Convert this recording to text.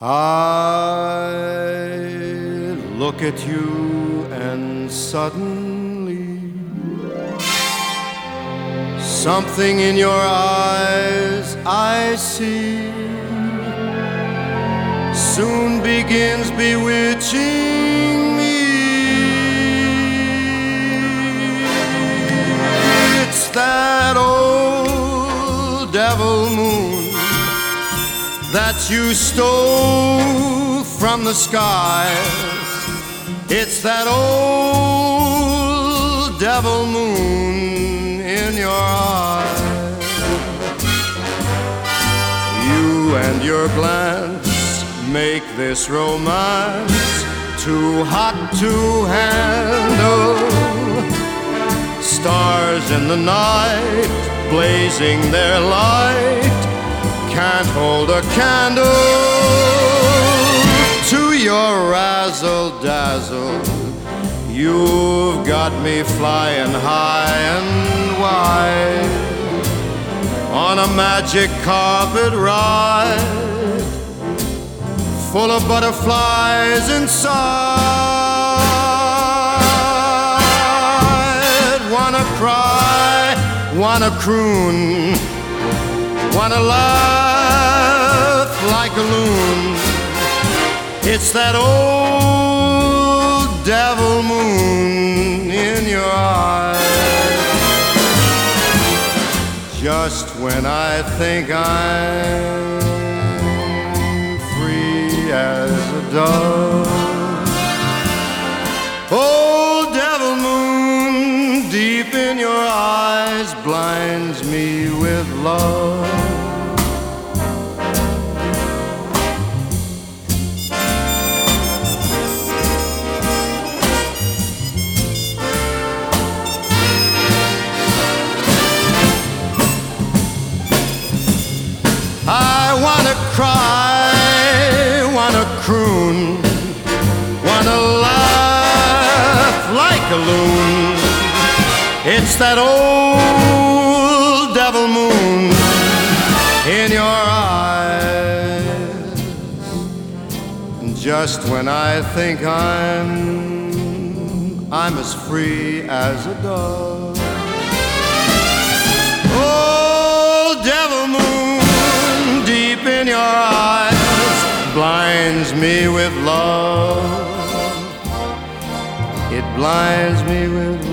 I look at you and suddenly something in your eyes I see soon begins bewitching me. It's that old devil moon that you stole from the skies. It's that old devil moon in your eyes. You and your glance make this romance too hot to handle. Stars in the night blazing their light can't hold a candle to your razzle-dazzle. You've got me flying high and wide on a magic carpet ride full of butterflies inside. Wanna cry, wanna croon, wanna laugh like a loon. It's that old devil moon in your eyes. Just when I think I'm free as a dove, old devil moon deep in your eyes blinds me with love. I wanna cry, wanna croon, wanna laugh like a loon. It's that old devil moon in your eyes. Just when I think I'm as free as a dove, old devil moon deep in your eyes blinds me with love. It blinds me with love.